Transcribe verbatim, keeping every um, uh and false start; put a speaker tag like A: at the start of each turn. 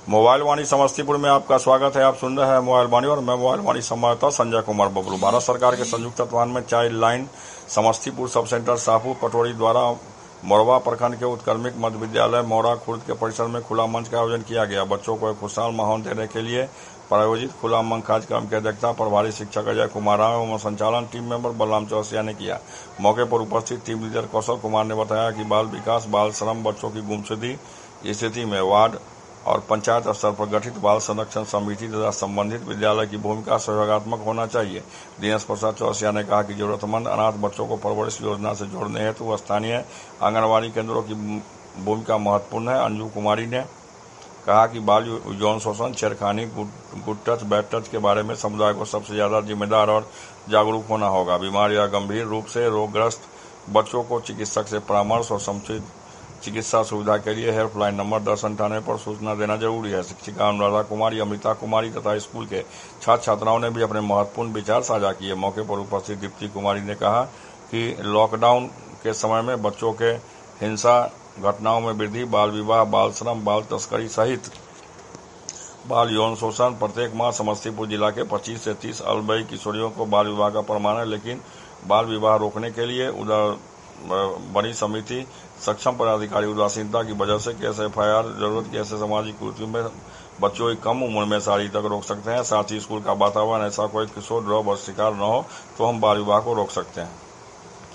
A: Mobile वाणी समस्तीपुर में आपका स्वागत है। आप सुन रहे हैं मोबाइल वाणी और मैं मोबाइल वाणी संवाददाता संजय कुमार बबलू। भारत सरकार के संयुक्त तत्वाधान में child line Samastipur sub centre Shahpur Patori द्वारा मोरवा प्रखंड के उत्क्रमिक मध्य विद्यालय मोरा खुर्द के परिसर में खुला मंच का आयोजन किया गया। बच्चों को एक खुशहाल माहौल देने के लिए प्रायोजित खुला मंच कार्यक्रम की अध्यक्षता प्रभारी शिक्षक अजय कुमार एवं संचालन टीम मेंबर बलराम चौरसिया ने किया। मौके पर उपस्थित टीम लीडर कौशल कुमार ने बताया कि बाल विकास बाल श्रम बच्चों की गुमशुदगी स्थिति में वार्ड और पंचायत स्तर पर गठित बाल संरक्षण समिति तथा संबंधित विद्यालय की भूमिका सहयोगात्मक होना चाहिए। दिनेश प्रसाद चौरसिया ने कहा कि जरूरतमंद अनाथ बच्चों को परवरिश योजना से जोड़ने हेतु तो स्थानीय आंगनबाड़ी केंद्रों की भूमिका महत्वपूर्ण है। अंजू कुमारी ने कहा कि बाल यौन शोषण, छेड़खानी, गुड टच, बैड टच के बारे में समुदाय को सबसे ज्यादा जिम्मेदार और जागरूक होना होगा। बीमार या गंभीर रूप से रोगग्रस्त बच्चों को चिकित्सक से परामर्श और समुचित चिकित्सा सुविधा के लिए हेल्पलाइन नंबर दस अंठानवे पर सूचना देना जरूरी है। शिक्षिका अनुराधा कुमारी, अमृता कुमारी तथा स्कूल के छात्र छात्राओं ने भी अपने महत्वपूर्ण विचार साझा किए। मौके पर उपस्थित दीप्ति कुमारी ने कहा कि लॉकडाउन के समय में बच्चों के हिंसा घटनाओं में वृद्धि, बाल विवाह, बाल श्रम, बाल तस्करी सहित बाल यौन शोषण प्रत्येक माह समस्तीपुर जिला के पच्चीस से तीस अलबई किशोरियों को बाल विवाह का प्रमाण है, लेकिन बाल विवाह रोकने के लिए उधर बनी समिति सक्षम पदाधिकारी उदासीनता की वजह से केस एफ आई आर जरूरत की ऐसे सामाजिक कुरीतियों में बच्चों की कम उम्र में शादी तक रोक सकते हैं। साथ ही स्कूल का वातावरण ऐसा कोई किशोर ड्रॉप और शिकार न हो तो हम बाल विवाह को रोक सकते हैं।